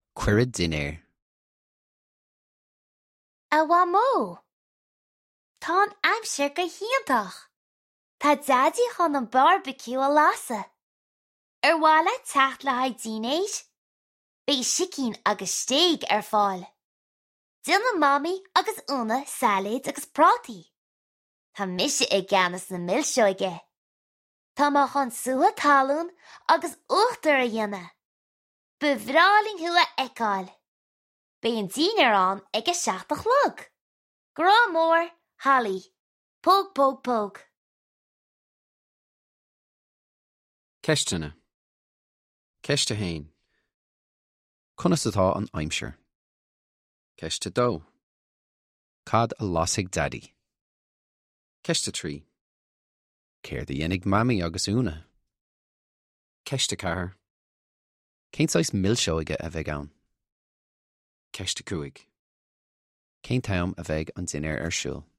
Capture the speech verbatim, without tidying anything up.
Cuireadh duine. A bhá mó. Tá an aimsir go hiantach. Tá daddy chun an barbecue a lasa. Ar bhála teacht le haid dínéis. Bé sicín agus steig ar fáil. Dina mami agus una salad agus prátaí. Tá mise ag ganas na millseoige. Tá má chun suha talún agus uachtar a dhéana. Bevráling hua eáil. Bé an dínar an ag a seachtach lug. Gra mór, Hallie. Póg, póg, póg. Ceistena. Ceiste hain. Conas atá an aimsir. Ceiste dó. Cad a lasig daddy. Ceiste trí. Céir de dhénig mami agus úna. Ceiste cahar. Céintáis millseoige a bheith ann. Ceiste cuaig. Cén taim a bheith an duine ar siúl.